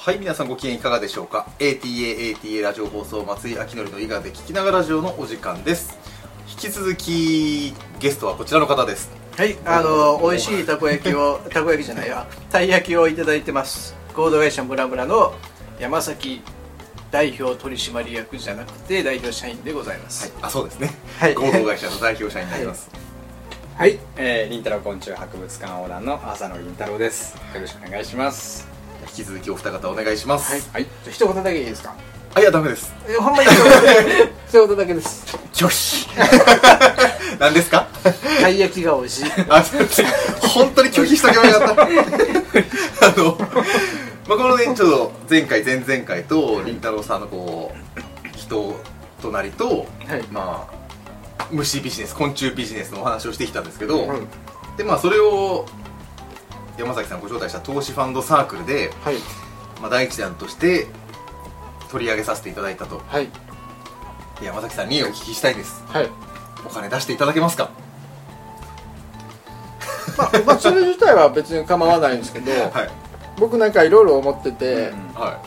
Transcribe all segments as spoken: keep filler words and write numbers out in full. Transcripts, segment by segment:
はい、皆さんご機嫌いかがでしょうか。 エーティーエーエーティーエー ラジオ放送、松井明典の伊賀で聞きながらラジオのお時間です。引き続きゲストはこちらの方です。 はい、あの美味しいたこ焼きをたこ焼きじゃないわたい焼きをいただいてます。合同会社ムラムラの山崎代表取締役じゃなくて代表社員でございます。 はい、あ、そうですね、 はい、 合同会社の代表社員になります。 はい、はい、えー、りんたろう昆虫博物館横断の浅野りんたろうです。よろしくお願いします。 引き続きお二方お願いします。 はい、はい、じゃあ一言だけいいですか。 あ、いやダメです。 え、ほんまに一言だけ一言だけです。 拒否何ですか。 たい焼きが美味しい。 あ、本当に拒否しとけばよかったあの、まあ、このね、ちょっと前回前々回とりんたろうさんのこう人となりと、はい、まあ虫ビジネス、昆虫ビジネスのお話をしてきたんですけど、はい、でまあそれを山崎さんご招待した投資ファンドサークルで、はい、まあ、第一弾として取り上げさせていただいたと、はい、山崎さんにお聞きしたいです、はい、お金出していただけますか。 まあ、まあ、それ自体は別に構わないんですけど、はい、僕なんかいろいろ思ってて、うん、はい、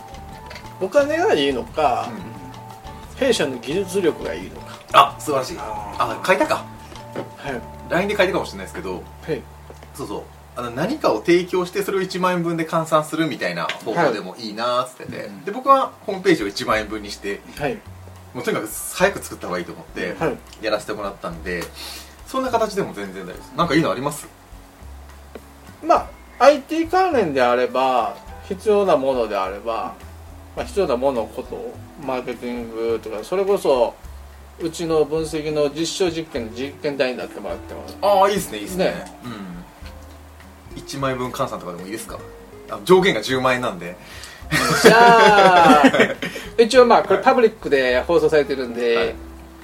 お金がいいのか、うん、弊社の技術力がいいのか。 あ、素晴らしい。あ、書いたか、はい、ライン で書いたかもしれないですけど、はい、そうそう、あの何かを提供してそれをいちまんえんぶんで換算するみたいな方法でもいいなーっつってて、はい、で僕はホームページをいちまんえんぶんにして、はい、もうとにかく早く作った方がいいと思ってやらせてもらったんで、そんな形でも全然大丈夫です。なんかいいのあります？ まあ アイティー 関連であれば、必要なものであれば、まあ、必要なものことマーケティングとか、それこそうちの分析の実証実験の実験台になってもらってます。 ああ、いいですね、いいですね、ね、うん、いちまんえんぶん換算とかでもいいですか。あ、上限がじゅうまんえんなんでじゃあ一応まあこれパブリックで放送されてるんで、はい、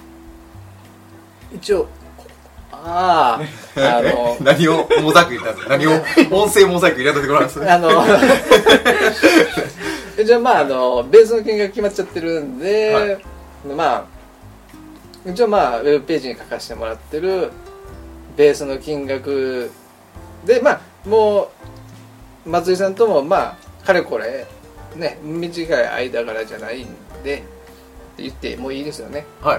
一応ああ、あの何をモザイク入れたんですか。何を音声モザイク入れたところなんですか。あのじゃあまああのベースの金額決まっちゃってるんで、はい、まあ一応まあウェブページに書かせてもらってるベースの金額で、まあもう松井さんともまあかれこれね短い間柄じゃないんでって言ってもういいですよね。はい。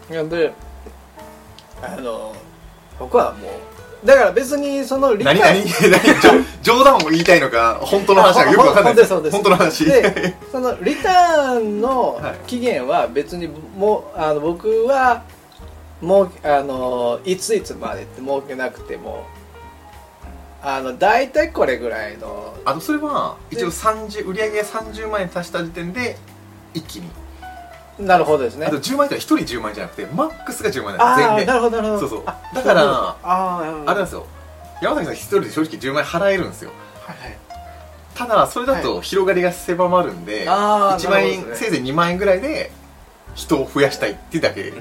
なんであの僕はもうだから別にそのリターン何何何冗談を言いたいのか本当の話がよく分かんないです。本当の話で、そのリターンの期限は別にもうあの僕はもうあのいついつまでって設けなくても、あのだいたいこれぐらいの、 あのそれは一応さんじゅう売上さんじゅうまんえん足した時点で一気に。 なるほどですね。 あとじゅうまんえんってひとりじゅうまんえんじゃなくてマックスがじゅうまんえんなんです。全員で。 なるほどなるほど。 そうそう。だからああれなんですよ。山崎さん一人で正直じゅうまんえん払えるんですよ。はいはい。ただそれだと広がりが狭まるんで、はい、いちまんえん、ね、せいぜいにまんえんぐらいで人を増やしたいっていうだけ。うん、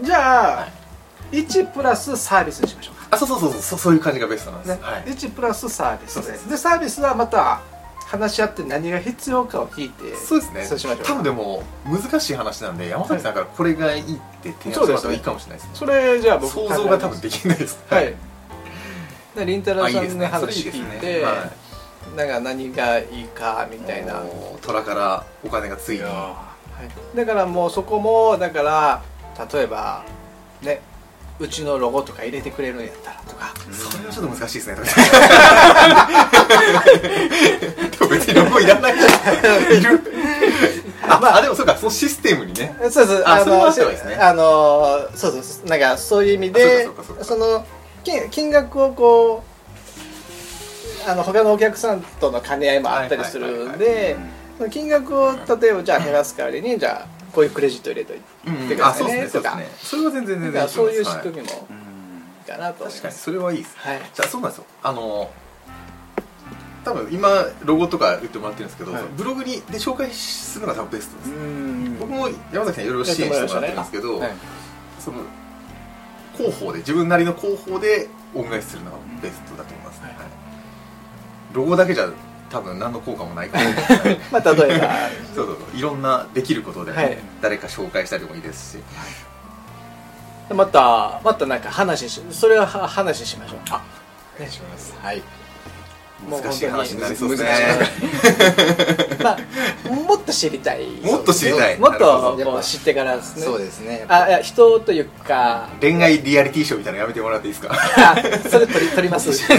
じゃあ、はい、いちプラスサービスにしましょうか。 あ、そうそうそうそう、そういう感じがベストなんです。ね、 はい、いちプラスサービスで、でサービスはまた話し合って何が必要かを聞いて、 そうですね。そうしましょう。多分でも難しい話なんで山崎さんからこれがいいって提案してもらった方がいいかもしれないですね。 それじゃあ僕想像が多分できないです。 はい。でりんたろうさんの話聞いて、なんか何がいいかみたいな。 虎からお金がついて。 はい。だからもうそこもだから例えばね。うちのロゴとか入れてくれるんやったらとか、 それはちょっと難しいですね。でも別にロゴいらないじゃん。いる。あ、まあでもそうか、そのシステムにね。 そうそう。あのあのそうそう、なんかそういう意味でその金額をこうあの他のお客さんとの兼ね合いもあったりするんで、金額を例えばじゃあ減らす代わりにじゃあこういうクレジット入れといてくださいねとか、 それは全然全然そういう仕組みもいいかなと思います。 確かにそれはいいです。じゃあそうなんですよ。あの多分今ロゴとか言ってもらってるんですけど、ブログにで紹介するのが多分ベストです。僕も山崎さんいろいろ支援してもらってるんですけど、その広報で自分なりの広報で恩返しするのがベストだと思います。ロゴだけじゃ多分何の効果もないからまあ例えばそうそうそう、いろんなできることで、ね、はい、誰か紹介したりでもいいですし、 はい、またまたなんか話しそれは話しましょう。あ、 お願いします。はい。 難しい話になりそうですね。 まあもっと知りたい。 もっと知りたい。 もっとこう知ってからですね。 そうですね。 あ、いや人というか恋愛リアリティショーみたいなのやめてもらっていいですか。 あ、それ撮り撮ります。それ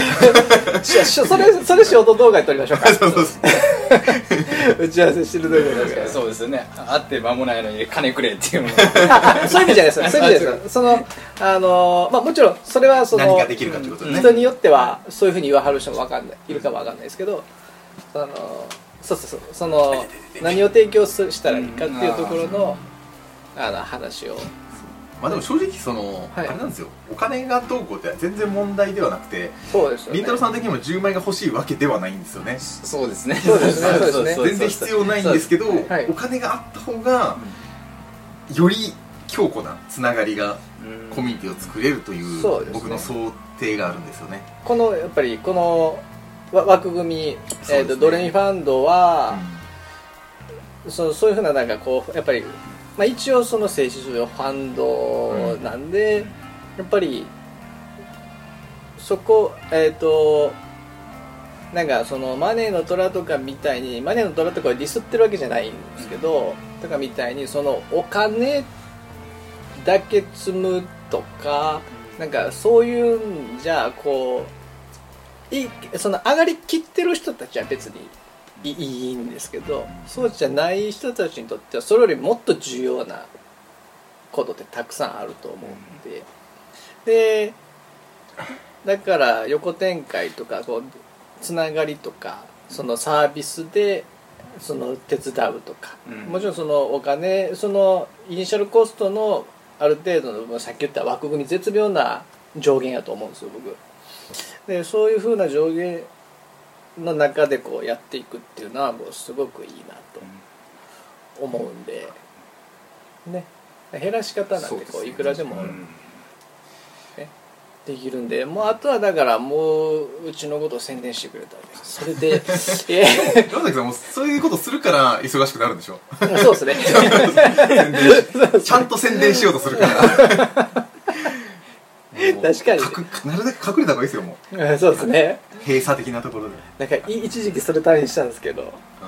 それショート動画で撮りましょうか。 そうそうそう打ち合わせしてる時だから。 そうですよね。会って間もないのに金くれっていうのもあ、そういう意味じゃないですよ。そういう意味じゃないですよ。そのあのまあもちろんそれはその何ができるかってことね。 人によってはそういうふうに言わはる人もわかんない、いるかもわかんないですけど、あのそうそうそうその何を提供すしたらいいかっていうところのあの話を。 まあでも正直その、はい、あれなんですよ、お金がどうこうって全然問題ではなくて、 そうですよね、 りんたろーさん的にもじゅうまん円が欲しいわけではないんですよね。 そうですね。 そうですね。そうですね。 全然必要ないんですけど、はい、お金があった方がより強固なつながりがコミュニティを作れるという僕の想定があるんですよね。 このやっぱりこの枠組み、えーとドレミファンドは、うん、そそういうふうななんかこうやっぱりまあ、一応その静止上ファンドなんで、うん、やっぱりそこえっ、ー、となんかそのマネーの虎とかみたいにマネーの虎とかをディスってるわけじゃないんですけど、うん、とかみたいにそのお金だけ積むとかなんかそういうんじゃこういその上がりきってる人たちは別にいいんですけど、そうじゃない人たちにとってはそれよりもっと重要なことってたくさんあると思うんで、でだから横展開とかこうつながりとかそのサービスでその手伝うとか、うん、もちろんそのお金そのイニシャルコストのある程度のさっき言った枠組み絶妙な上限やと思うんですよ僕で。そういう風な上限の中でこうやっていくっていうのはもうすごくいいなと思うんでね、減らし方なんてこういくらでも、ね、できるんで、もうあとはだからもううちのことを宣伝してくれたらそれで山崎さんもそういうことするから忙しくなるんでしょ。 そうですねちゃんと宣伝しようとするから確かになるだけ隠れた方がいいですよもう。そうですね、 閉鎖的なところでなんか一時期それためにしたんですけど、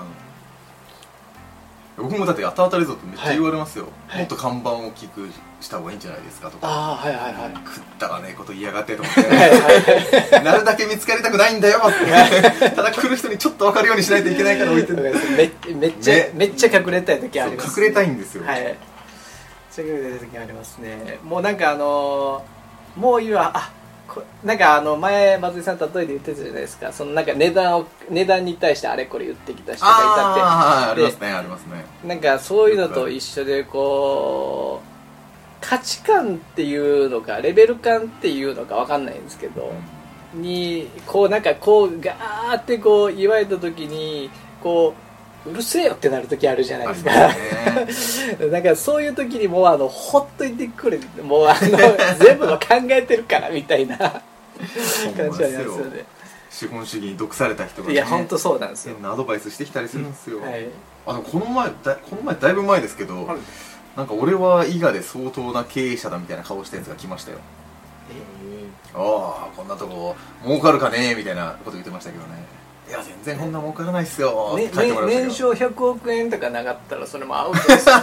うん、僕もだって後々リゾートめっちゃ言われますよ、はい、もっと看板を大きくした方がいいんじゃないですかとか、 あ、はいはいはい、 食ったらねえこと言いやがってと思ってなるだけ見つかりたくないんだよってただ来る人にちょっと分かるようにしないといけないから置いてるめ, めっちゃ、ね、めっちゃ隠れたい時あります、 隠れたいんですよ、 はい、めっちゃ隠れたい時ありますね。もうなんかあのー、もういいわ、あなんかあの前松井さん例えで言ってたじゃないですか、そのなんか値段を値段に対してあれこれ言ってきた人がいたって、 ああありますねありますね。 なんかそういうのと一緒でこう価値観っていうのかレベル感っていうのかわかんないんですけど、にこうなんかこうガーってこう言われた時にこううるせえよってなる時あるじゃないですか。だからそういう時にもうあのほっといてくれ、もうあの全部の考えてるからみたいな感じはありますよね。 資本主義に毒された人が、ね、 いや本当そうなんですよ。 変なアドバイスしてきたりするんですよ、 うん、はい、 あのこの前だこの前だいぶ前ですけど、はい、なんか俺は伊賀で相当な経営者だみたいな顔したやつが来ましたよ。えー、ああこんなとこ儲かるかねみたいなこと言ってましたけどね。いや全然こんな儲からないっすよって書いてもらいましたけど、 ね、年商ひゃくおくえんとかなかったらそれもアウトです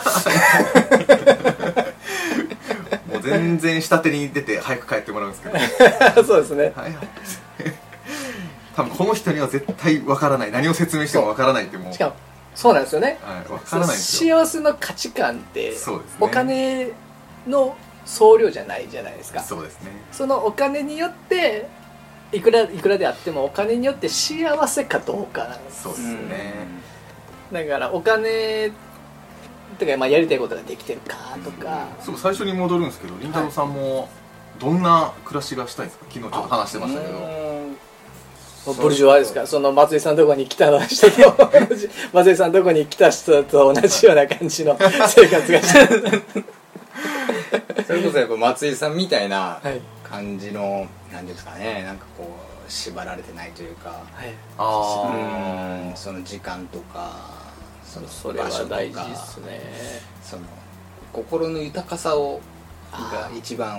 もう全然下手に出て早く帰ってもらうんですけどそうですね、 はいはい多分この人には絶対わからない、何を説明してもわからないってもうしかもそうなんですよね、 はい、わからないんですよ。 幸せの価値観ってそうですね、 お金の総量じゃないじゃないですか。 そうですね、 そのお金によっていくらいくらであってもお金によって幸せかどうかなんです。 そうですね、 だからお金とか、まあ、やりたいことができてるかとか、 うん、そう最初に戻るんですけど、りんたろーさんもどんな暮らしがしたいですか。昨日ちょっと話してましたけど、 ブルジョワですか。その松井さんのとこに来た人と松井さんのとこに来た人と同じような感じの生活がしてるそれこそやっぱ松井さんみたいな感じの、はい、なんですかね、なんかこう縛られてないというか、はい、あうんその時間とかその場所とか、 それは大事ですね。 その心の豊かさをが一番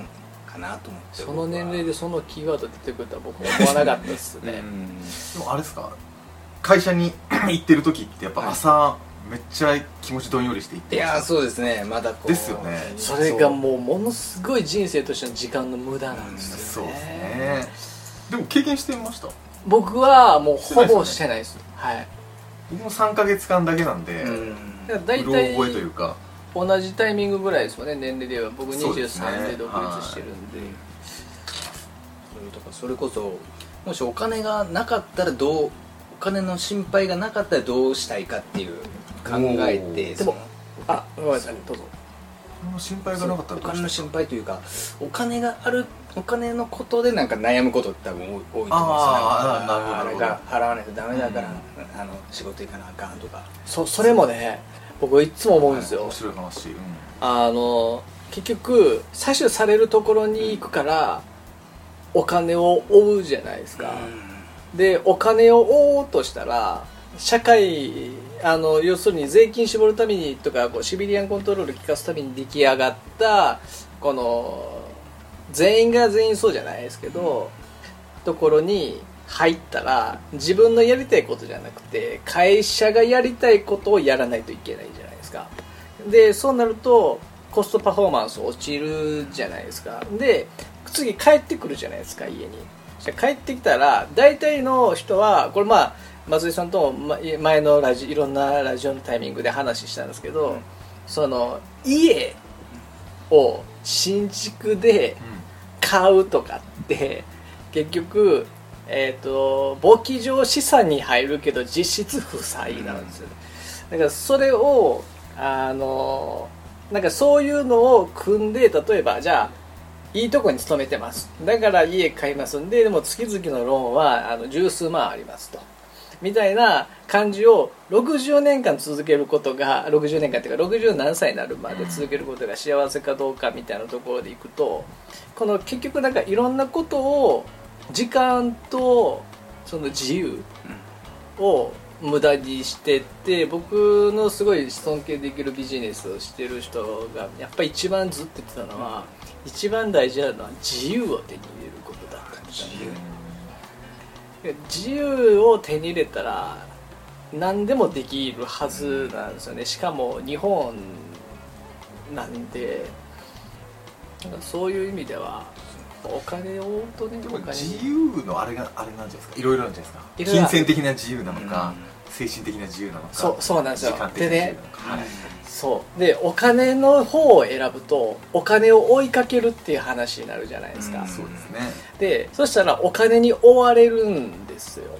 かなと思って。 その年齢でそのキーワード出てくるとは僕は思わなかったですね。 でもあれですか、会社に行ってる時ってやっぱ朝、はい、めっちゃ気持ちどんよりしていってました。いやそうですね、まだこうですよね。 それがもうものすごい人生としての時間の無駄なんですよね。 そうですね。でも経験してみました？ 僕はもうほぼしてないです。はい。 僕もさんかげつかんだけなんで、 だいたい覚えというか同じタイミングぐらいですよね、年齢では。僕にじゅうさんで独立してるんで。 だからそれこそもしお金がなかったらどう、お金の心配がなかったらどうしたいかっていう考えて、 でもあごめんなさいどうぞ。 心配がなかったらお金の心配というか、お金がある、お金のことでなんか悩むことって多分多いと思うんですよ。ああ、あれが払わないとダメだから、うん、あの仕事行かなあかんとか。 そそれもね、僕いつも思うんですよ。 面白い話。うん、 あの結局採取されるところに行くからお金を追うじゃないですか。うん、でお金を追おうとしたら社会、あの要するに税金絞るためにとかこうシビリアンコントロール効かすために出来上がったこの全員が全員そうじゃないですけど、ところに入ったら自分のやりたいことじゃなくて会社がやりたいことをやらないといけないじゃないですか。でそうなるとコストパフォーマンス落ちるじゃないですか。で次帰ってくるじゃないですか、家に。帰ってきたら大体の人はこれ、まあ松井さんとも前のラジいろんなラジオのタイミングで話したんですけど、うん、その家を新築で買うとかって結局、えーと、簿記上資産に入るけど実質負債なんですよ。だからそれをあのなんかそういうのを組んで、例えばじゃあいいとこに勤めてます、だから家買いますんで、でも月々のローンはあの十数万ありますとみたいな感じをろくじゅうねんかん続けることが、ろくじゅうねんかんっていうかろくじゅう何歳になるまで続けることが幸せかどうかみたいなところでいくと、この結局なんかいろんなことを時間とその自由を無駄にしてって、僕のすごい尊敬できるビジネスをしてる人がやっぱり一番ずっと言ってたのは、一番大事なのは自由を手に入れることだったんですよね。自由を手に入れたら何でもできるはずなんですよね。しかも日本なんで、そういう意味ではお金を追うとね、 でも自由のあれがあれなんじゃないですか、いろいろなんじゃないですか。金銭的な自由なのか、うん、精神的な自由なのか。 そうそうなんですよ。 時間的な自由なのか。 でね、はい、そうでお金の方を選ぶとお金を追いかけるっていう話になるじゃないですか。 うん、そうですね。 でそしたらお金に追われるんですよ。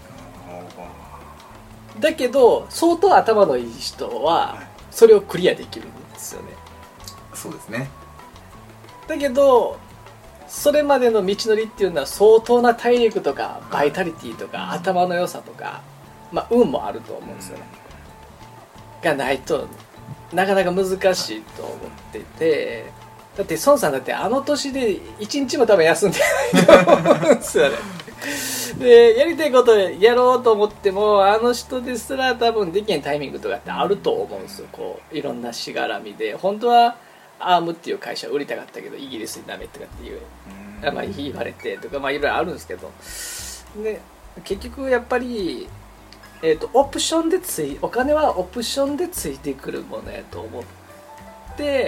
だけど相当頭のいい人はそれをクリアできるんですよね。 そうですね。 だけどそれまでの道のりっていうのは相当な体力とかバイタリティとか頭の良さとか、まあ、運もあると思うんですよね。がないとなかなか難しいと思ってて、だって孫さんだってあの年で一日も多分休んでないと思うんですよね。でやりたいことやろうと思ってもあの人ですら多分できないタイミングとかってあると思うんですよ。こういろんなしがらみで本当はアームっていう会社を売りたかったけどイギリスにダメとかっていう、まあ、言われてとか、まあ、いろいろあるんですけど、で結局やっぱり、えーと、オプションでついお金はオプションでついてくるものやと思って、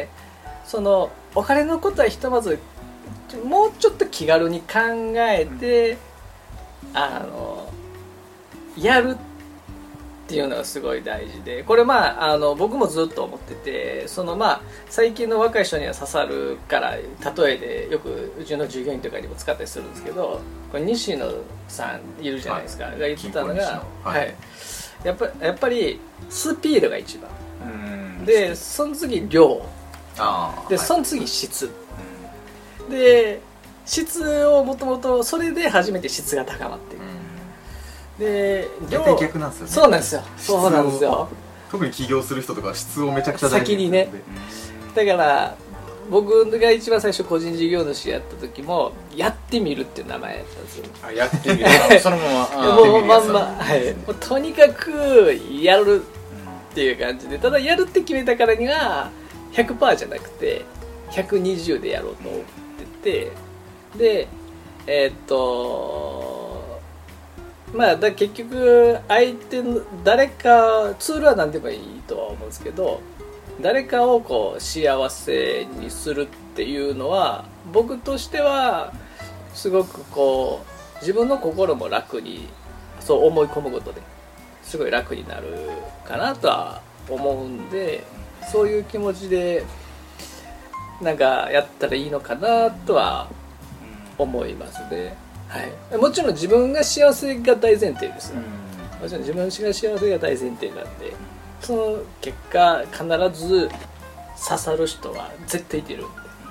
そのお金のことはひとまずもうちょっと気軽に考えて、あのやるっていうのがすごい大事で、これまああの僕もずっと思ってて、そのまあ最近の若い人には刺さるから例えでよくうちの従業員とかにも使ったりするんですけど、これ西野さんいるじゃないですか、はい、が言ってたのが、はいはい、やっぱやっぱりスピードが一番で、その次量あで、その次質、はい、で質をもともとそれで初めて質が高まっていく。で量逆なんですよね。 そうなんですよ。そうなんですよ。 特に起業する人とか質をめちゃくちゃ大事先にね。だから僕が一番最初個人事業主やった時もやってみるっていう名前やったんですよ。 あ、やってみる。そのままもうまんま、はい、もうとにかくやるっていう感じで、ただやるって決めたからには ひゃくパーセント じゃなくてひゃくにじゅうでやろうと思ってて、 でえー、っとまあだ結局相手の誰かツールは何でもいいとは思うんですけど、誰かをこう幸せにするっていうのは僕としてはすごくこう自分の心も楽にそう思い込むことですごい楽になるかなとは思うんで、そういう気持ちでなんかやったらいいのかなとは思いますね、はい、もちろん自分が幸せが大前提ですよ、もちろん自分が幸せが大前提なんで、その結果必ず刺さる人は絶対いてるんで、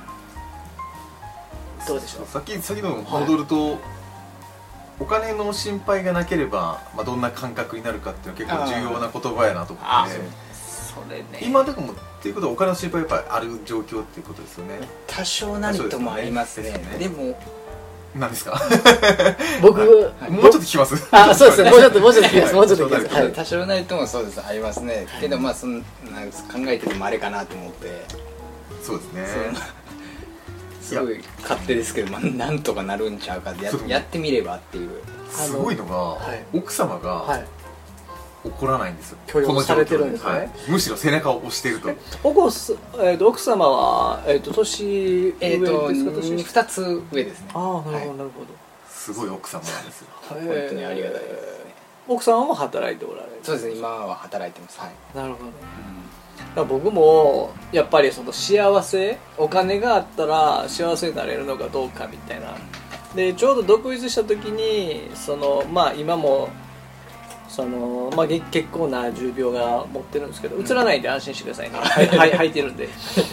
どうでしょう。 さっき先の戻ると、はい、お金の心配がなければ、まあ、どんな感覚になるかっていうのは結構重要な言葉やなと思って、 それね、 今でもっていうことはお金の心配はやっぱりある状況っていうことですよね。 多少なりともありますね。でも何ですか僕、 はい、もうちょっと聞きます。 あ、そうですね、もうちょっともうちょっと聞きます。もうちょっと聞きます。 はい、多少なりともそうです、ありますね、はい、けどまあそんな考えててもあれかなと思って、 そうですね、 すごい勝手ですけど、まあ、なんとかなるんちゃうかって や, やってみればっていう。 すごいのが、はい、奥様が、はい怒らないんですよ。 許容されてるんですね、はい、 むしろ背中を押していると。 おこす、えー、と奥様は、えー、と年上ですか？年ふたつ上ですね。 ああ、なるほど、はい、なるほど。 すごい奥様なんですよ。 本当にありがたいですね。 奥様も働いておられる？ そうですね、今は働いてます。はい。 なるほど、うん、だから僕もやっぱりその幸せ、お金があったら幸せになれるのかどうかみたいな。でちょうど独立した時にそのまあ今もそのまあ、結構な重病が持ってるんですけど、映らないんで安心してくださいね、はい、履いてるんで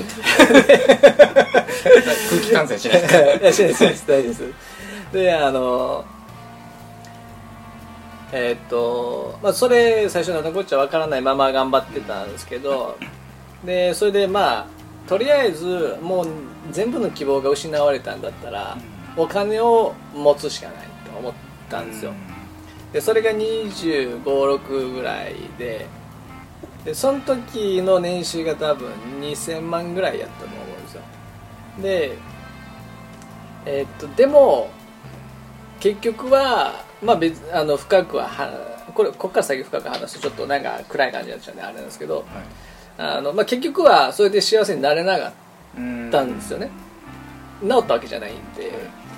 空気感染しないですか？ いやしないです、大丈夫です。であのえー、っとまあそれ最初のこっちゃ分からないまま頑張ってたんですけど、でそれでまあとりあえずもう全部の希望が失われたんだったらお金を持つしかないと思ったんですよ。でそれがにじゅうご、ろくぐらい で, でその時の年収が多分にせんまんぐらいやったと思うんですよ。で、えー、っとでも結局は、まあ、別あの深くはこれここから先深く話すとちょっとなんか暗い感じになっちゃうんであれなんですけど、はい、あのまあ、結局はそれで幸せになれなかったんですよね。治ったわけじゃないんで、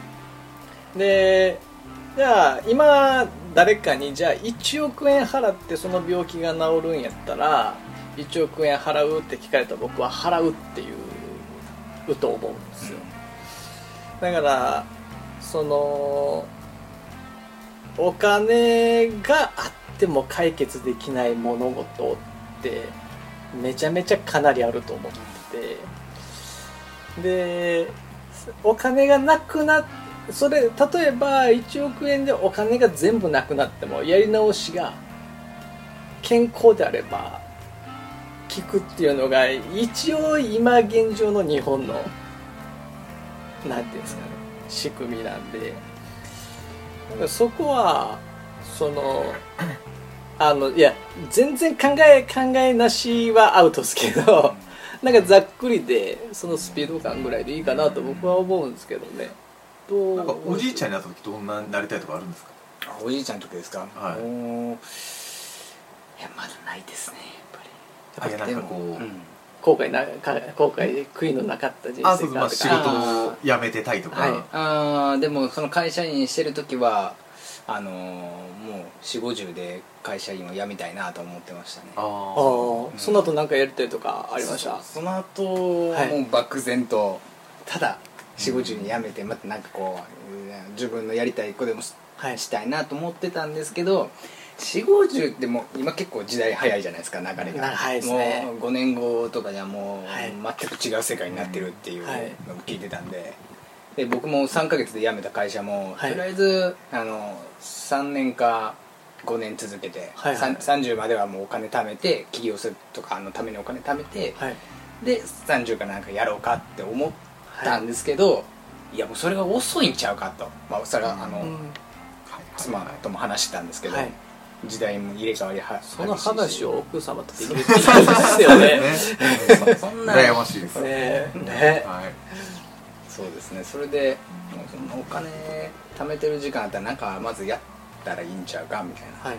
でじゃあ今誰かにじゃあいちおくえん払ってその病気が治るんやったらいちおくえん払うって聞かれたら僕は払うっていうと思うんですよ。だからそのお金があっても解決できない物事ってめちゃめちゃかなりあると思ってて、でお金がなくなってそれ例えばいちおくえんでお金が全部なくなってもやり直しが健康であれば効くっていうのが一応今現状の日本のなんていうんですかね仕組みなんで、だからそこはそのあのいや全然考え考えなしはアウトですけどなんかざっくりでそのスピード感ぐらいでいいかなと僕は思うんですけどね。 なんかおじいちゃんになった時どんなになりたいとかあるんですか？ あ、おじいちゃんの時ですか？ はい。おいやまだないですね、やっぱり。 やっぱりなんかこう、うん、 後悔な後悔悔いのなかった人生かとか、 まあ、仕事を辞めてたいとか。 はい、あでもその会社員してる時はあのー、もうよんじゅう、ごじゅうで会社員を辞めたいなと思ってましたね。 ああ、うん、その後何かやりたいとかありました？ そ, その後、はい、もう漠然とただよんじゅう、ごじゅうに辞めてまたなんかこう自分のやりたいことでもしたいなと思ってたんですけど、よんじゅう、ごじゅうってもう今結構時代早いじゃないですか、流れが。 早いですね。 もうごねんごとかじゃもう全く違う世界になってるっていうのを聞いてたんで、で僕もさんかげつで辞めた会社も、はい、とりあえずあのさんねんかごねん続けて、はいはい、さんじゅうまではもうお金貯めて起業するとかのためにお金貯めて、はい、でさんじゅうかなんかやろうかって思ったんですけど、はい、いやもうそれが遅いんちゃうかと、まあ、それはあの、うん、妻とも話してたんですけど、はい、時代も入れ替わりはその話を奥様とできるってですよね。 そんな羨ましいですね。 ね、はい、 そうですね。それでもうそのお金貯めてる時間あったらなんかまずやったらいいんちゃうかみたいな、はい、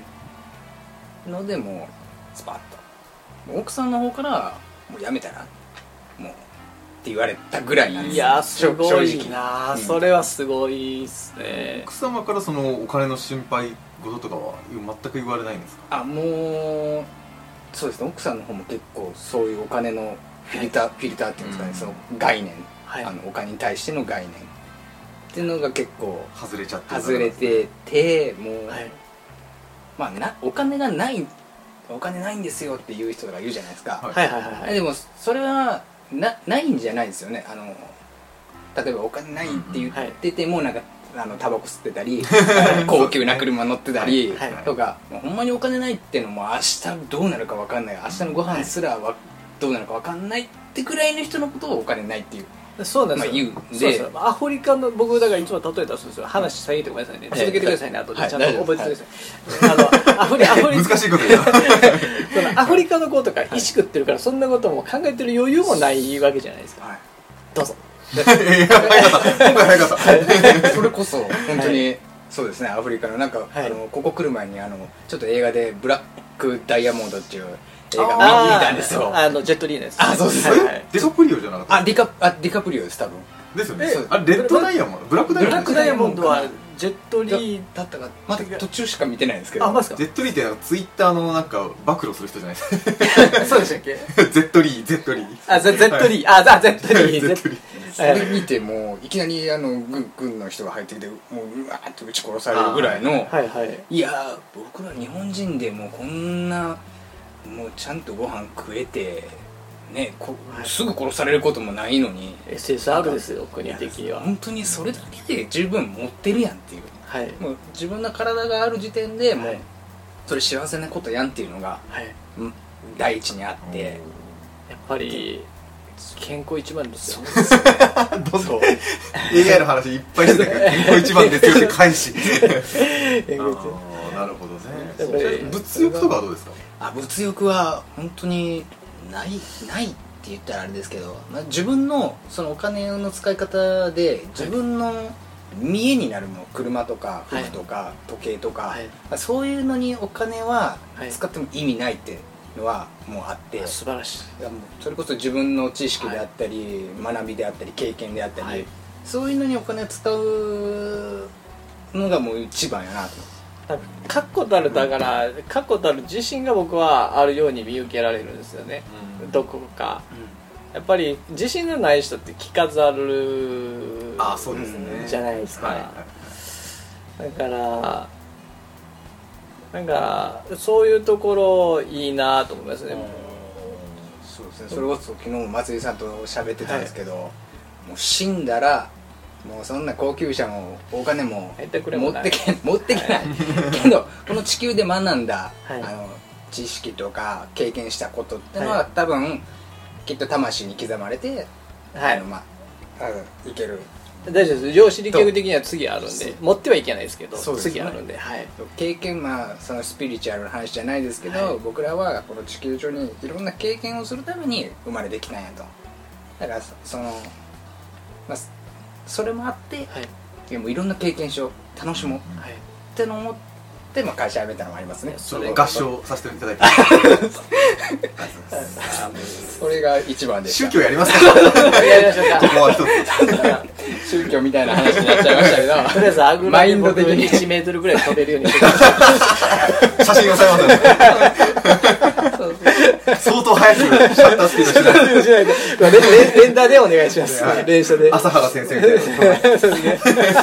のでもうスパッと奥さんの方からもうやめたらもうって言われたぐらいなんです。 いやすごいな、うん、それはすごいですね。 奥様からそのお金の心配事とかは全く言われないんですか？ あ、もうそうですね。奥さんの方も結構そういうお金のフィルター、フィルターっていうんですかね、うん、その概念、はい、あのお金に対しての概念っていうのが結構外れちゃってる、 外れてて、もう、はい、まあなお金がないお金ないんですよっていう人がいるじゃないですか。 はいはいはいはい。 でもそれはなないんじゃないですよね。あの例えばお金ないって言っててもなんかあのタバコ吸ってたり高級な車乗ってたりとか、ほんまにお金ないっていうのも明日どうなるか分かんない、明日のご飯すらはどうなるか分かんないってくらいの人のことをお金ないっていう、 そうなんですよ、 まあ、言うんで、 そうそうアフリカの僕だからいつも例えたらそうですよ。話下げてごめんなさいね、続けてくださいね、あとでちゃんと覚えてください。あのアフリアフリ難しいこと言うそのアフリカの子とか石食ってるからそんなことも考えてる余裕もないわけじゃないですか、はい、どうぞ。 いや早かった今回早かったそれこそ本当に、はい、そうですね。アフリカのなんか、はい、あのここ来る前にあのちょっと映画でブラックダイヤモンドっていう映画見たんですよ。 あのジェットリーのやつ。 あ、そうです。 デカプリオじゃなかった？ あ、ディカあディカプリオです多分。 ですよね。あ、レッドダイヤモンド、ブラックダイヤモンド。 ブラックダイヤモンドはジェットリーだったか、まだ途中しか見てないんですけど。 あ、マジか。 ジェットリーってなんかツイッターのなんか暴露する人じゃないですか。そうでしたっけ？ ゼットリー、ゼットリー。 あ、ゼットリー、あ、ゼットリー、ゼットリー。 それ見てもういきなりあの軍軍の人が入ってきてもううわーって撃ち殺されるぐらいの、 はいはい、いや僕ら日本人でもうこんなもうちゃんとご飯食えてねこ、はい、すぐ殺されることもないのにエスエスアール ですよ国的には。 本当にそれだけで十分持ってるやんっていう、 はい、 もう自分の体がある時点でもう、はい、それ幸せなことやんっていうのが、はい、第一にあって、 やっぱり健康一番ですよ。 そうですよね。どうぞ エーアイ の話いっぱいしてたから健康一番ですよって返しあなるほどね。物欲とかはどうですか？ あ、物欲は本当にないないって言ったらあれですけど、まあ、自分のそのお金の使い方で自分の見栄になるもの、車とか服とか時計とか、はいはい、そういうのにお金は使っても意味ないってのはもうあって、 素晴らしい。 いやもうそれこそ自分の知識であったり、はい、学びであったり経験であったり、はい、そういうのにお金を使うのがもう一番やなと。 確固たるだから確固たる自信が僕はあるように見受けられるんですよね、うん、どこか、うん、やっぱり自信のない人って着飾るあそうですねじゃないですか、はい、だからなんかそういうところいいなと思いますね。 そうですね。それこそ昨日も松井さんと喋ってたんですけど、はい、もう死んだらもうそんな高級車もお金も持ってけ持ってけない、はい、けどこの地球で学んだ、はい、あの知識とか経験したことってのは、はい、多分きっと魂に刻まれて、はい、あのまあいける。 大丈夫です。量子力学的には次あるんで持ってはいけないですけど、ね、次あるんで、はい、 経験、まあそのスピリチュアルな話じゃないですけど、はい、僕らはこの地球上にいろんな経験をするために生まれてきたんやと。だからその、まあ、それもあって、はい、いやもういろんな経験しよう楽しもう、はい、ってのを思って、まあ、会社辞めたのもありますね。 それ合唱させていただいてそれが一番でした。 宗教やりますか？ やりましょうか。 ここは一つ宗教みたいな話になっちゃいましたけどとりあえずあぐらで僕いちメートルぐらい飛べるようにしてください。写真をされます相当早くシャッタースピードしないと連打でお願いします。連射で朝原先生みたいなそうですね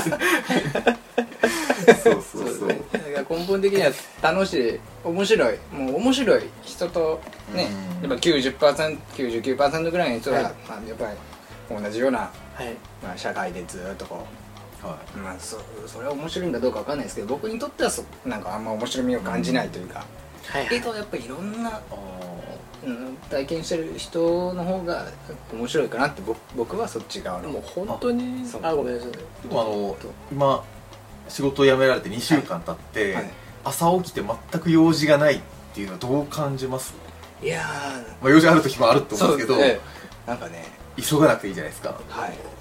そうそうそう。根本的には楽しい面白いもう面白い人とね、やっぱ きゅうじゅっパーセント、きゅうじゅうきゅうパーセント ぐらいの人が、はい、まあ、やっぱり同じような、はい、まあ、社会でずっとこう、はい、まあ、そ, それは面白いんかどうかわかんないですけど、僕にとってはそなんかあんま面白みを感じないというか、うん、はい、けどやっぱりいろんな、うん、体験してる人の方が面白いかなって僕僕はそっち側の。 もう本当にあごめんなさい。でもあの今仕事を辞められてにしゅうかん経って、はいはい、朝起きて全く用事がないっていうのはどう感じます？ いやー、 まあ、用事ある時もあると思うんですけど、 ね、なんかね急がなくていいじゃないですか。 はい。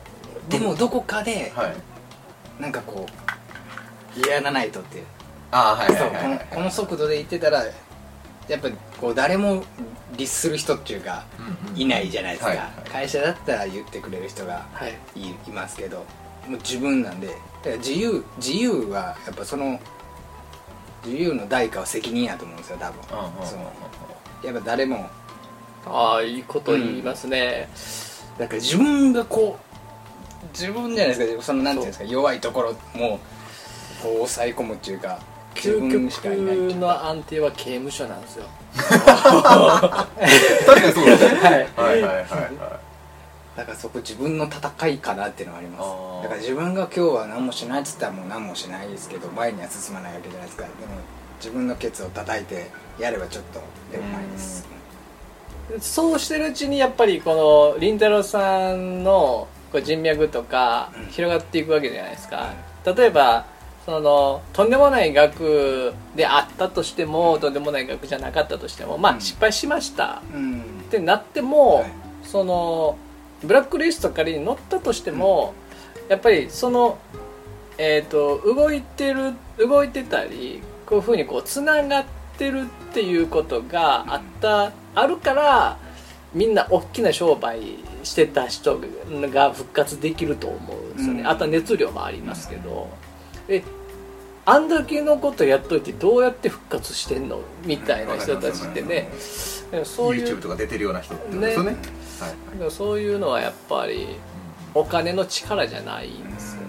でもどこかで、はい、なんかこうやらないとっていう、 ああはいはいはい、はい、 この、この速度で行ってたらやっぱりこう誰も律する人っていうかいないじゃないですか、はいはい、会社だったら言ってくれる人がい、はい、いますけど、もう自分なんで、だから自由自由はやっぱその自由の代価は責任やと思うんですよ多分、うん、そのやっぱ誰もああいいこと言いますね、 うん、だから自分がこう自分じゃないですか、そのなんていうんですか弱いところもこう抑え込むっていうか、 究極の安定は刑務所なんですよ確かにそうですね、はい、はいはいはいはいだからそこ自分の戦いかなっていうのはあります。だから自分が今日は何もしないって言ったらもう何もしないですけど前には進まないわけじゃないですか。でも自分のケツを叩いてやればちょっとでもないです。 そうしてるうちにやっぱりこのりんたろーさんのこう人脈とか広がっていくわけじゃないですか、うん、例えばそのとんでもない額であったとしてもとんでもない額じゃなかったとしてもまあ失敗しました、うん、ってなっても、はい、そのブラックリスト仮に乗ったとしても、うん、やっぱりその、えーと、動いてる動いてたりこういうふうにこうつながってるっていうことがあった、うん、あるからみんな大きな商売してた人が復活できると思うんですよね、うん、あとは熱量もありますけど、うん、えあんだけのことやっといてどうやって復活してんのみたいな人たちってね、 うん、そういう YouTube とか出てるような人ってことですよね、 はいはい、そういうのはやっぱりお金の力じゃないんですよね、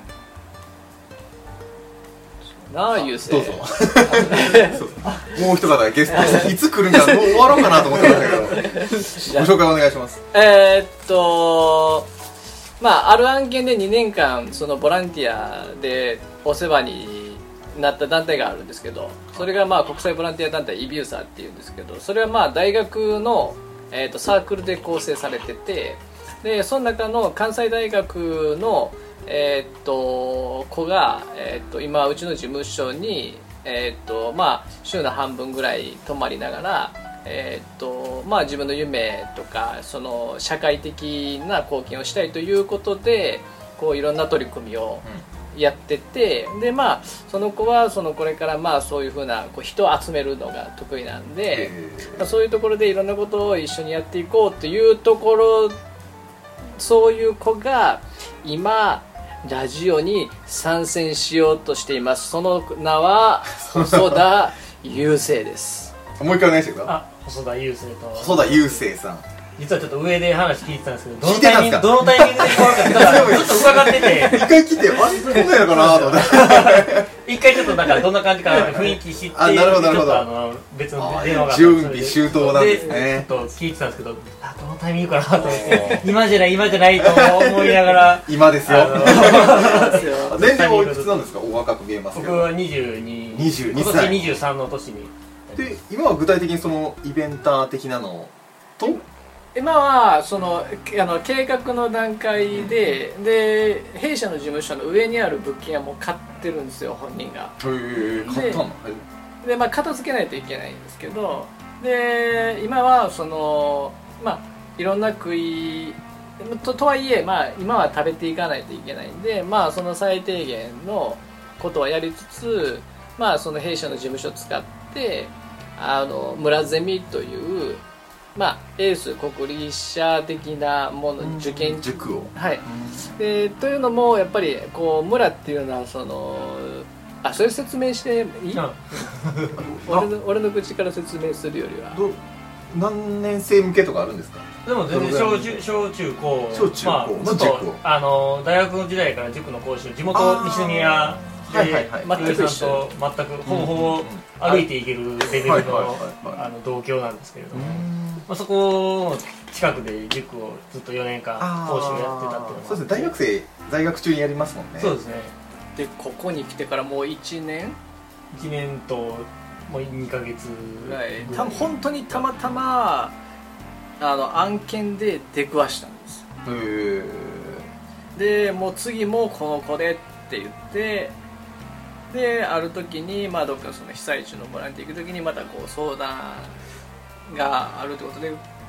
うん、なあゆうせいどうぞもう一方ゲストいつ来るんだもう終わろうかなと思ってましたけどご紹介お願いします。 えー、っとまあある案件でにねんかんそのボランティアでお世話になった団体があるんですけど、それがまあ国際ボランティア団体イビューサーっていうんですけど、それはまあ大学の、えー、とサークルで構成されてて、でその中の関西大学の、えー、と子が、えー、と今うちの事務所に、えーとまあ、週の半分ぐらい泊まりながら、えーとまあ、自分の夢とかその社会的な貢献をしたいということでこういろんな取り組みを、うんやってて、でまあその子はそのこれからまあそういうふうなこう人を集めるのが得意なんで、まあ、そういうところでいろんなことを一緒にやっていこうというところ、そういう子が今ラジオに参戦しようとしています。その名は細田雄生です。 もう一回お願いしてください。 あ、細田雄生と細田雄生さん、 実はちょっと上で話聞いてたんですけど、どのタイミングどのタイミングで来るかちょっと伺ってて一回来て、あれこんなんやのかなと思って一回ちょっとだからどんな感じか雰囲気知って、 あ、なるほどなるほど、 あの別の電話が準備周到なんですね。 ちょっと聞いてたんですけど、あ、どのタイミングかなと思って今じゃない今じゃないと思いながら今ですよ年齢はおいくつなんですか？お若く見えますけど。 僕はにじゅうに、 にじゅうに今年にじゅうさんの年にで、今は具体的にそのイベンター的なのと今はそのあの計画の段階で、で弊社の事務所の上にある物件はもう買ってるんですよ本人が。 へえ、買ったの？ で、まあ、片付けないといけないんですけど、で今はそのまあいろんな食い と, とはいえ、まあ、今は食べていかないといけないんで、まあその最低限のことはやりつつ、まあその弊社の事務所を使ってあの村ゼミというまあ、エース国立社的なもの、うん、受験塾を、 はい、でというのもやっぱりこう村っていうのはそのあそれ説明していい俺の俺の口から説明するよりはど何年生向けとかあるんですか？ でも全然小中小中高小中高、まあ、ずっとあの大学の時代から塾の講師地元西宮で、はいはいはい、全く一緒全くほぼほぼ歩いていけるレベルの同郷なんですけれども、まあ、そこの近くで塾をずっとよねんかん講師をやってたっていうのはそうですね、大学生在学中にやりますもんね。 そうですね。 でここに来てからもういちねんいちねんともうにかげつぐらい、 多分本当にたまたまあの案件で出くわしたんです。へでもう次もこの子でって言ってである時に、まあ、どっかその被災地のボランティア行く時にまたこう相談があるということで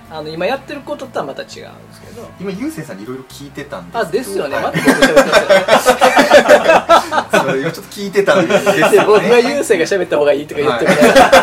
あの今やってることとはまた違うんですけど、 今ゆうせいさんにいろいろ聞いてたんですあですよね、 はい、 また僕喋ってました今ちょっと聞いてたんですよね。 で僕がゆうせいが喋った方がいいとか言ってもら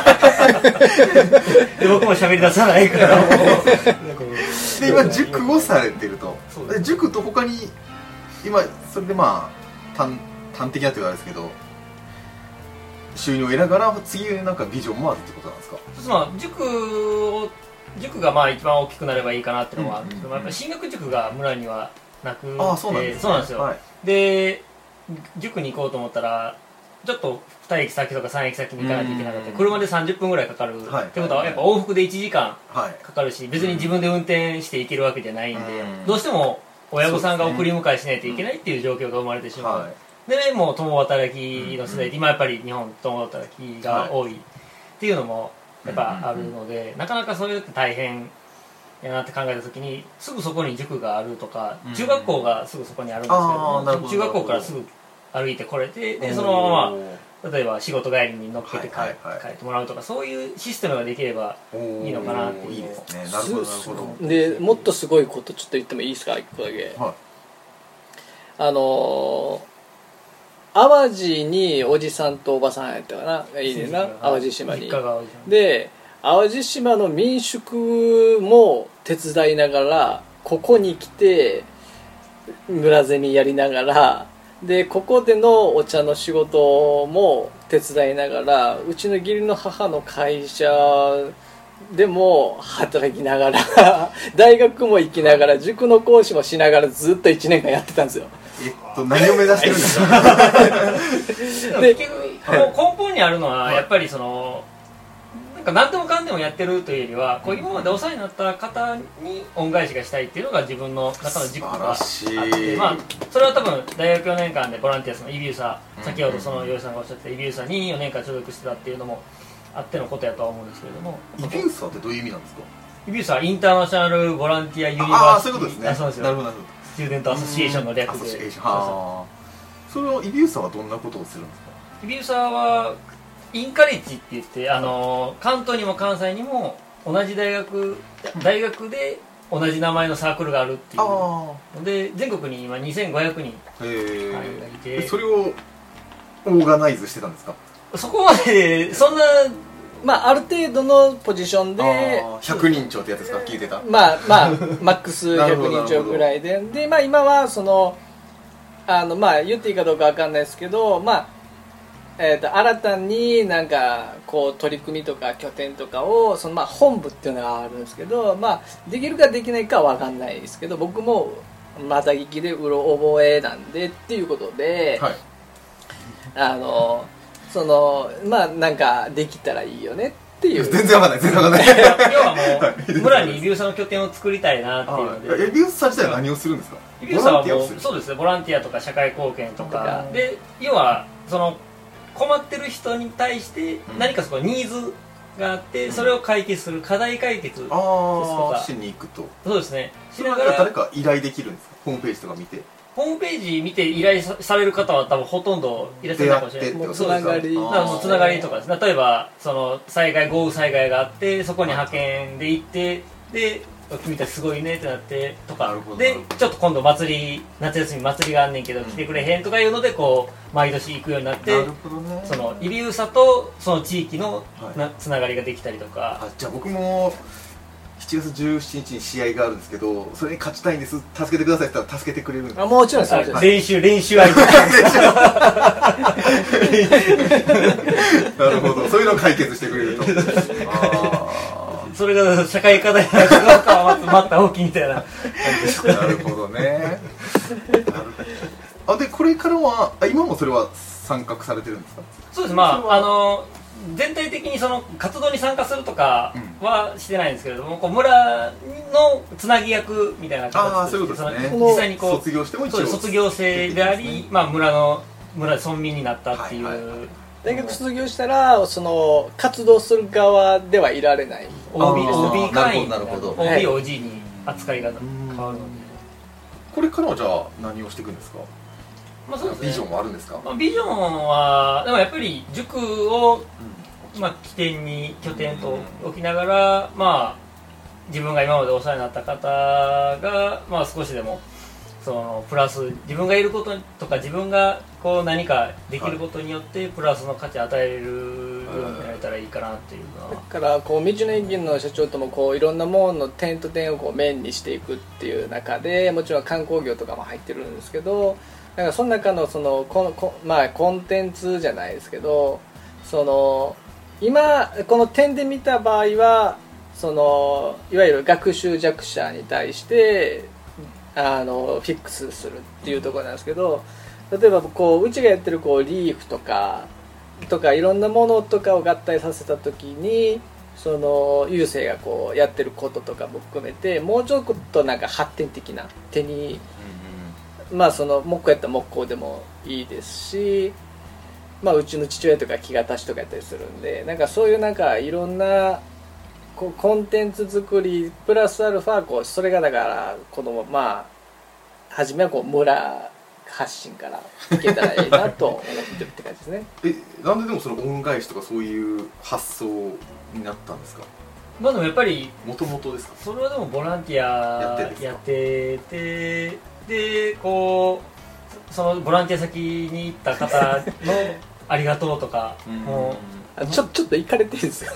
えで僕も喋り出さないからもうで今塾をされてると、で塾と他に今それでまあ端端的なというかあれですけど収入を得ながら次なんかビジョンもあるってことなんですか？ まあ塾を塾がまあ一番大きくなればいいかなっていうのはあるんですけど、やっぱり進学塾が村にはなくて、 あそうなんですね、 そうなんですよ、 はい、 で塾に行こうと思ったらちょっとに駅先とかさん駅先に行かないといけなかったり、車でさんじゅっぷんぐらいかかる、はい、ってことはやっぱ往復でいちじかんかかるし、別に自分で運転して行けるわけじゃないんで、どうしても親御さんが送り迎えしないといけないっていう状況が生まれてしまう、でね、もう共働きの世代って今やっぱり日本共働きが多いっていうのもやっぱあるので、なかなかそういうって大変やなって考えた時に、すぐそこに塾があるとか、中学校がすぐそこにあるんですけども、中学校からすぐ歩いてこれて、でそのまま例えば仕事帰りに乗っけて帰ってもらうとか、そういうシステムができればいいのかなっていう。 いいですね。なるほどなるほど。 でもっとすごいことちょっと言ってもいいですか、一個だけ。はい、あの淡路におじさんとおばさんやったかな、いいねんな、淡路島に。で淡路島の民宿も手伝いながらここに来て村ゼミやりながら、でここでのお茶の仕事も手伝いながら、うちの義理の母の会社でも働きながら大学も行きながら塾の講師もしながらずっといちねんかんやってたんですよ。 えっと何を目指してるんですか？ で結局根本にあるのはやっぱりそのなんか何でもかんでもやってるというよりは、こう今までお世話になった方に恩返しがしたいっていうのが自分の中の軸があって、まあ、それは多分大学よねんかんでボランティアスのイビューサー、先ほどその洋井さんがおっしゃってたイビューサーによねんかん所属してたっていうのもあってのことやとは思うんですけれども、 イビューサーってどういう意味なんですか？ イビューサーはインターナショナルボランティアユニバーシティ、 ああそういうことですね。 そうですよ。 なるほどなるほど。 スチューデントアソシエーションの略で。 それはイビューサーはどんなことをするんですか？ イビューサーはインカレッジって言って、あの関東にも関西にも同じ大学大学で同じ名前のサークルがあるっていうので、全国に今にせんごひゃくにん会員がいて、 それをオーガナイズしてたんですか？ そこまでそんな、 まあ、ある程度のポジションでひゃくにんちょうってやつですか？聞いてた。 まあまあマックスひゃくにんちょうぐらいで、で、まあ、今はそのあのまあ言っていいかどうかわかんないですけど、まあえー、と新たになんかこう取り組みとか拠点とかをそのまあ本部っていうのがあるんですけど、まあ、できるかできないかは分かんないですけど、僕もまた聞きでうろ覚えなんでっていうことで、はい、あのそのまあなんかできたらいいよねっていう。 全然分かんない全然分かんない要はもう村にイビューサーの拠点を作りたいなっていうので。 イビューサー自体は何をするんですか？ イビューサーはもうそうですね、ボランティアとか社会貢献とかで、要はその困ってる人に対して何かそこニーズがあって、それを解決する課題解決ですとかしに行くと。 そうですね。 それは誰か依頼できるんですか？ホームページとか見て。 ホームページ見て依頼される方は多分ほとんどいらっしゃるかもしれない。 もうつながり、 だからもうつながりとかです。例えばその災害豪雨災害があって、そこに派遣で行って、で君たちすごいねってなってとかで、ちょっと今度祭り夏休み祭りがあんねんけど来てくれへんとかいうのでこう毎年行くようになって、 なるほどね、 そのイビューサとその地域のなつながりができたりとか。 あ、じゃあ僕もしちがつじゅうしちにちに試合があるんですけど、それに勝ちたいんです、助けてくださいって言ったら助けてくれるんですか？ あ、もちろんです。 練習練習相手なるほど、そういうのを解決してくれると。あそれが社会課題なのかはまた大きいみたいな感じですか。 なるほどね。あ、でこれからは今もそれは参画されてるんですか？ そうです。まああの全体的にその活動に参加するとかはしてないんですけれども、こう村のつなぎ役みたいな形で、実際にこう卒業しても一応卒業生であり、まあ村の村村民になったっていう。 大学卒業したらその活動する側ではいられない。 オービー 会員、 オービーオージー に扱いが変わるので。 これからはじゃあ何をしていくんですか？ まあそうですね、 ビジョンはあるんですか？ まあ、ビジョンはでもやっぱり塾を、まあ、起点に拠点と置きながら、まあ自分が今までお世話になった方が、まあ、少しでもそのプラス自分がいることとか自分がこう何かできることによってプラスの価値を与えれるようになれたらいいかなっていうのは、 だからこう道の駅の社長ともこういろんなものの点と点をこう面にしていくっていう中で、もちろん観光業とかも入ってるんですけど、なんかその中のそのこのこ、まあ、コンテンツじゃないですけど、その今この点で見た場合はそのいわゆる学習弱者に対してあのフィックスするっていうところなんですけど、例えばこううちがやってるこうリーフとかとかいろんなものとかを合体させた時に、その郵政がこうやってることとかも含めてもうちょっとなんか発展的な手に、うんうん、まあその木工やったら木工でもいいですし、まあうちの父親とか木型師とかやったりするんで、なんかそういうなんかいろんなこうコンテンツ作りプラスアルファこうそれがだからこのまあ初めはこう村発信からいけたらいいなと思ってるって感じですね。 え、なんででもその恩返しとかそういう発想になったんですか？ まあでもやっぱりもともとですか？ それはでもボランティアやってて、でこうそのボランティア先に行った方のありがとうとかもうちょちょっと行かれてるんですよ。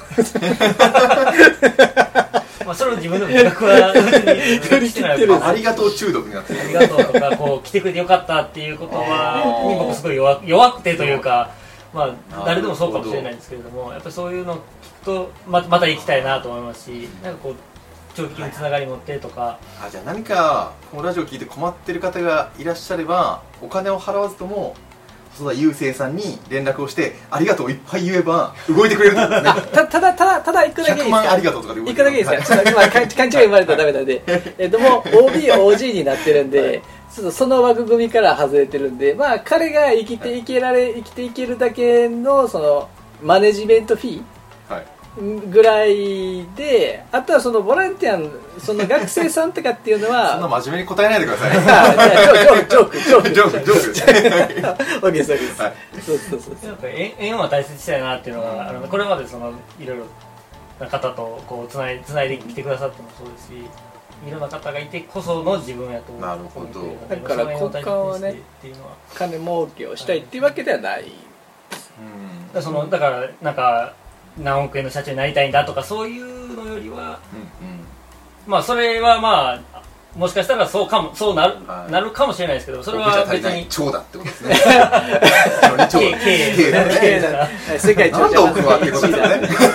まあそれを自分でも自覚はしてない。 ありがとう中毒になってる。 ありがとうとかこう来てくれてよかったっていうことはに僕すごい 弱, 弱くてというか、まあ誰でもそうかもしれないんですけれども、やっぱりそういうのを聞くと ま, また行きたいなと思いますし、なんかこう長期的につながり持ってとか、はい、 あじゃあ何かこのラジオを聞いて困ってる方がいらっしゃれば、お金を払わずとも細田雄生さんに連絡をしてありがとういっぱい言えば動いてくれるんですね。 た, ただただただ行くだけでいいですか？ひゃくまんありがとうとかで動いてくれる。行くだけですよ。ちょっと今勘違い生まれたらダメなんで、えっともう オービー、オージー になってるんで、はい、ちょっとその枠組みから外れてるんで、まあ彼が生きていけられ、はい、生きていけるだけのそのマネジメントフィー。はいぐらいで、あとはそのボランティアのその学生さんとかっていうのはそんな真面目に答えないでください。 ジョークジョークジョークジョークジョーク。 オッケーですオッケーです。はい。そうそうそう。 やっぱり縁は大切にしたいなっていうのが、あのこれまでそのいろいろな方とこうつないつないできてくださったのもそうですし、いろんな方がいてこその自分やと思う。 なるほど。 だから国家はね、金儲けをしたいっていうわけではない。うん。 だそのだからなんか。何億円の社長になりたいんだとかそういうのよりは、うんうん、まあそれはまあもしかしたらそうかもそうなる、はい、なるかもしれないですけど、それは別に長だってことですね。長経営だね。 世界長者はってことですね。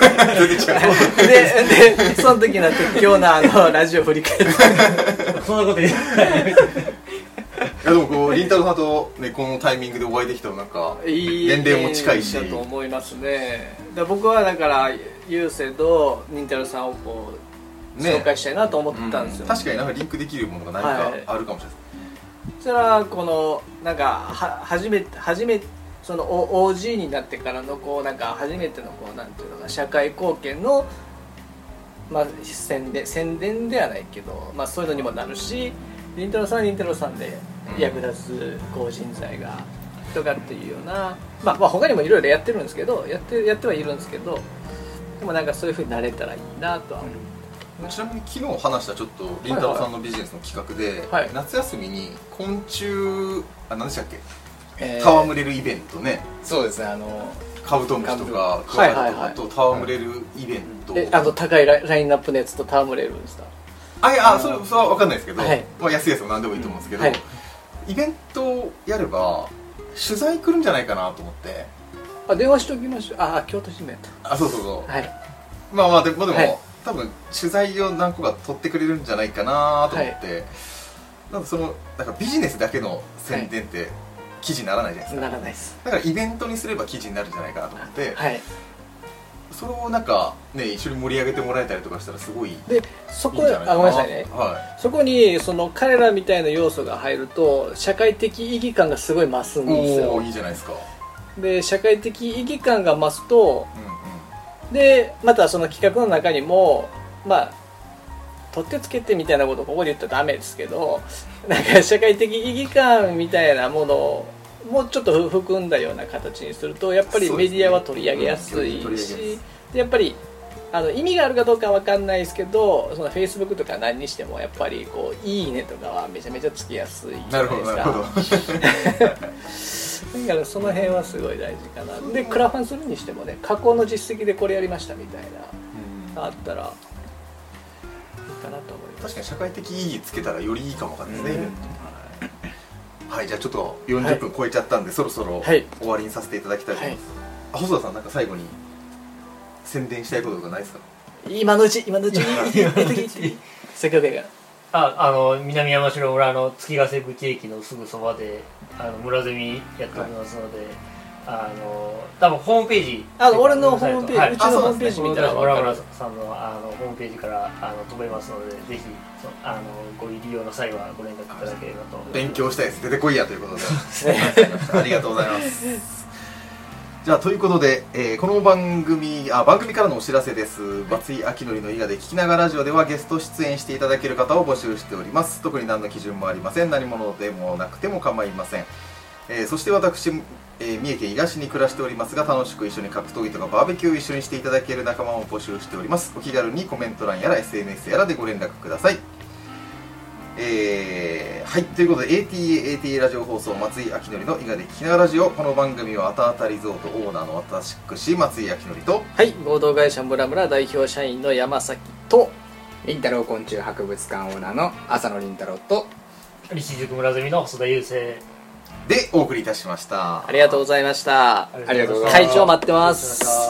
ででその時になって今日のあのラジオ振り返ってそんなこと言う。 いやでもこうりんたろーさんと、ね、このタイミングでお会いできたらなんか年齢も近いしだと思いますね。だ僕はだからゆうせいとりんたろーさんをこう、ね、紹介したいなと思ったんですよ、 うん、確かになんかリンクできるものが何かあるかもしれない、はい、 そしたらこのなんかは初めて初めてその オージー になってからのこうなんか初めてのこうなんていうのか社会貢献のまあ宣伝宣伝ではないけど、まあそういうのにもなるし、りんたろーさんはりんたろーさんで役立つこう人材がとかっていうような、まあ、まあ他にもいろいろやってるんですけどやってやってはいるんですけど、でもなんかそういう風になれたらいいなとは思う、 うん、ちなみに昨日話したちょっとりんたろーさんのビジネスの企画で、はいはい、夏休みに昆虫あ何でしたっけ、えー、戯れるイベントね。 そうですね、あのカブトムシとかクワガタとかと戯れるイベント、 はいはいはい、えあと高いラインナップのやつと戯れるんですか？ あいやあそれ、それは分かんないですけど、はい、まあ、安いやつも何でもいいと思うんですけど、はい、イベントをやれば取材来るんじゃないかなと思って、 あ電話しておきましょう。あ京都新聞やった。 あそうそうそう、 はい、 まあまあでもでも、はい、多分取材を何個か取ってくれるんじゃないかなと思って、はい、なんかそのなんかビジネスだけの宣伝って記事にならないじゃないですか。 ならないです。 だからイベントにすれば記事になるんじゃないかなと思って、 はい、 それをなんかね一緒に盛り上げてもらえたりとかしたらすごいいいんでそこあごめんなさいね、はい、そこにその彼らみたいな要素が入ると社会的意義感がすごい増すんですよ。 おーいいじゃないですか。 で社会的意義感が増すと、うんうん、でまたその企画の中にもまあ取ってつけてみたいなことをここで言ったらダメですけど、なんか社会的意義感みたいなものをもうちょっと含んだような形にするとやっぱりメディアは取り上げやすいし、でやっぱりあの意味があるかどうかわかんないですけど、その Facebook とか何にしてもやっぱりこういいねとかはめちゃめちゃつきやすいじゃないですか。なるほどなるほどだからその辺はすごい大事かな。でクラファンするにしてもね、過去の実績でこれやりましたみたいな、うん、あったらいいかなと思います。 確かに社会的意義つけたらよりいいかもわかんないですね、イベント。はい、じゃあちょっとよんじゅっぷん超えちゃったんで、はい、そろそろ終わりにさせていただきたいと思います、はい、あ、細田さんなんか最後に宣伝したいこととかないですか？ 今のうち今のうちせっかくやからああの南山城村の月ヶ瀬口駅のすぐそばであの村ゼミやっておりますので、はい、あの多分ホームページあの俺のホームページ、はい、うちのホームページ見たら分かる。 村村さんのあのホームページからあの飛べますので、ぜひそあのご利用の際はご連絡いただければと。 勉強したいです。出てこいやということでありがとうございます。じゃあということで、えー、この番組あ番組からのお知らせです。松井明則の伊賀で聞きながらラジオではゲスト出演していただける方を募集しております。特に何の基準もありません。何者でもなくても構いません。えー、そして私、えー、三重県伊賀市に暮らしておりますが、楽しく一緒に格闘技とかバーベキューを一緒にしていただける仲間を募集しております。お気軽にコメント欄やら エスエヌエス やらでご連絡ください。えー、はい、ということで エーティーエー エーティーエー ラジオ放送松井明則の伊賀で聞きながらラジオ。この番組はあたあたリゾートオーナーの私松井明則と、 はい、合同会社ムラムラ代表社員の山崎と凛太郎昆虫博物館オーナーの浅野凛太郎と西宿村ゼミの細田雄生でお送りいたしました。 ありがとうございました。 ありがとうございます。 会長待ってます。